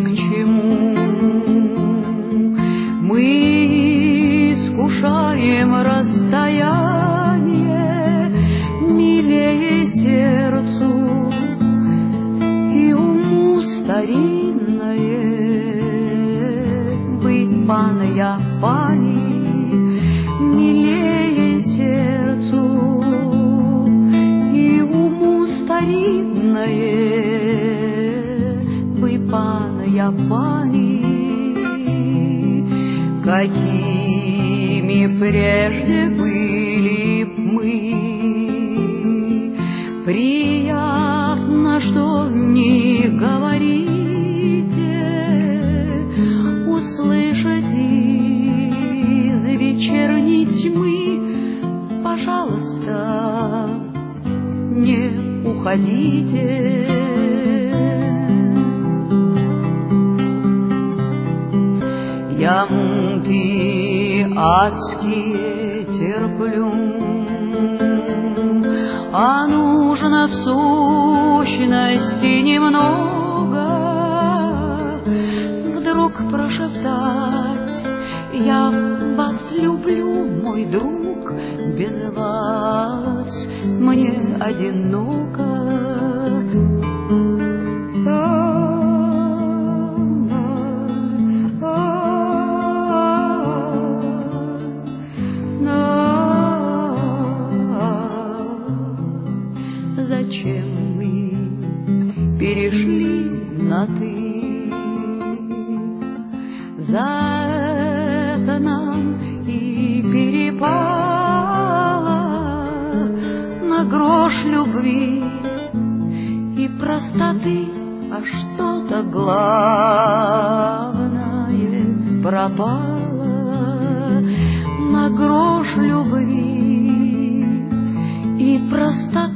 к чему. Мы искушаем расстояние, милее сердцу и уму старинное. Быть панная пани милее сердцу и уму старинное. Быть панная пани, какими прежде были мы. Приятно, что не говорите, услышать из вечерней тьмы. Пожалуйста, не уходите. Я муки адские терплю, а нужно в сущности немного вдруг прошептать: я вас люблю, мой друг, без вас мне одиноко. Зачем мы перешли на «ты»? За это нам и перепало на грош любви и простоты, а что-то главное пропало. На грош любви и простоты,